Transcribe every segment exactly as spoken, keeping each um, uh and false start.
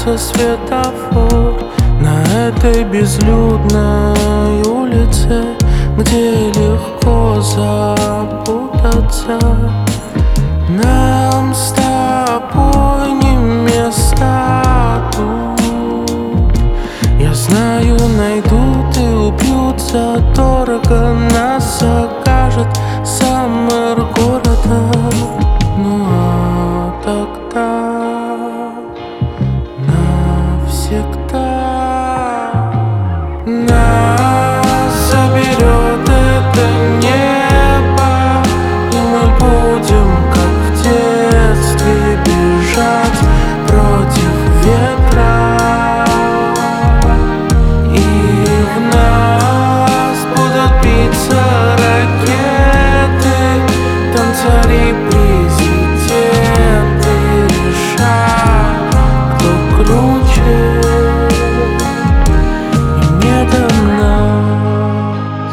будто светофор на этой безлюдной улице, где легко запутаться. Нам с тобой не место тут. Я знаю, найдут и убьют, дорого нас окажет сам мэр города. Ну а тогда навсегда нас заберет это небо, и мы будем, как в детстве, бежать против ветра. И в нас будут биться ракеты, там цари президенты решат, кто круче. И не до нас.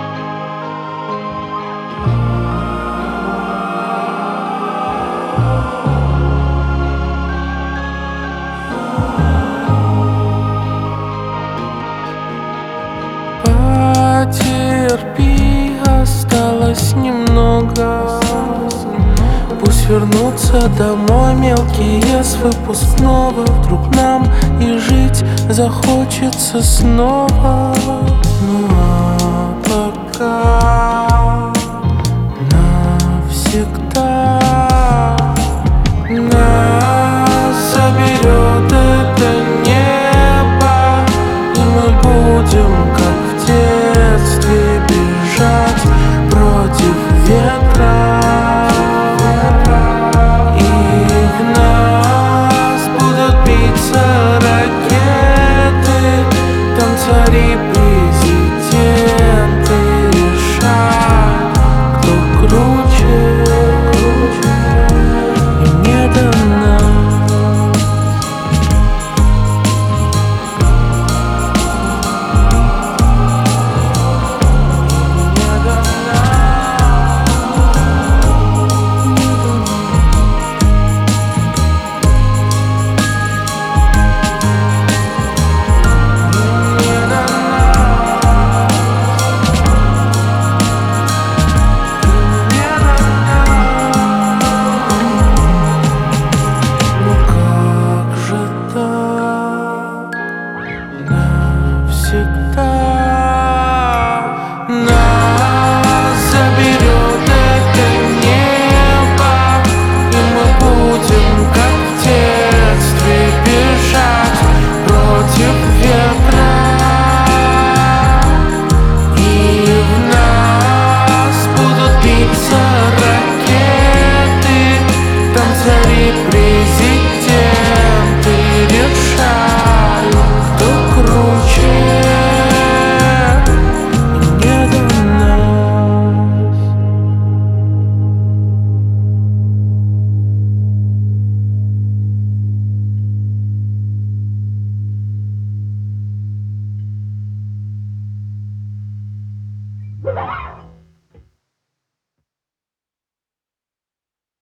Потерпи, осталось немного. Пусть вернутся домой мелкие с выпускного. Вдруг нам и жить захочется снова. Ну а пока навсегда нас заберет это небо, и мы будем, как в детстве, бежать против ветра. И в нас будут биться ракеты, там цари президенты решат, кто круче. И не до нас. Навсегда нас заберет это небо, и мы будем, как в детстве, бежать против ветра. И в нас будут биться ракеты, там цари президенты решают, кто круче. И не до нас. Bye.